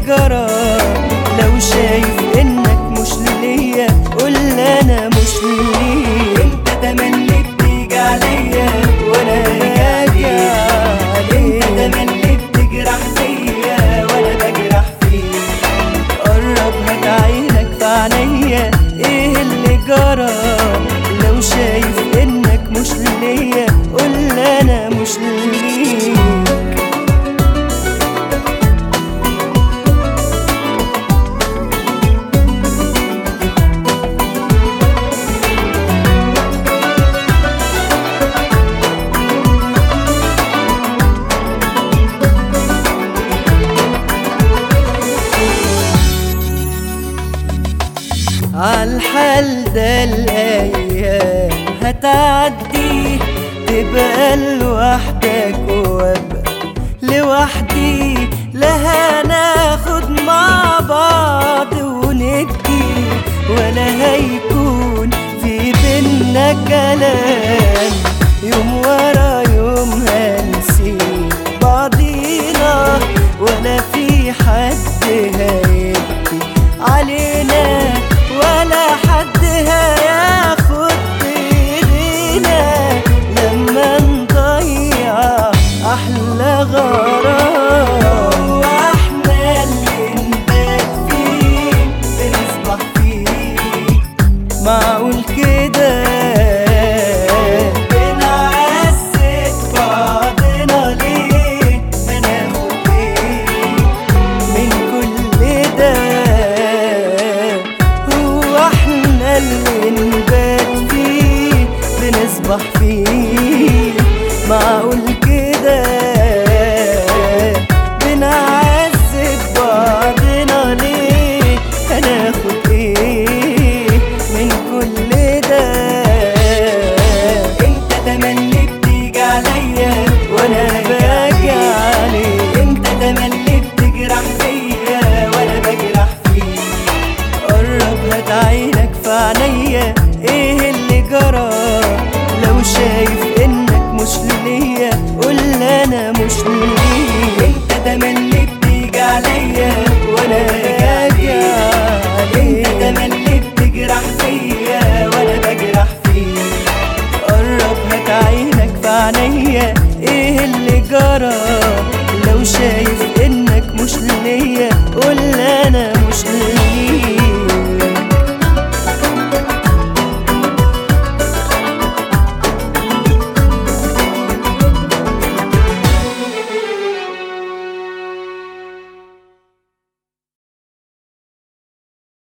جرى؟ لو شايف انك مش ليا قول انا مش ليك. انت تملي بتيجي عليا وانا راجع عليك، انت تملي بتجرح فيا وانا بجرح فيك. قرب هات عينك في عينيا، ايه اللي جرى؟ لو شايف انك مش ليا قول انا مش ليك. عالحال ده الأيام هتعدي، تبقى لوحدك وابقى لوحدي. لا هناخد مع بعض وندي، ولا هيكون في بينا كلام. يوم ورا يوم هنسيب بعضينا، ولا في حد هيبكي علينا.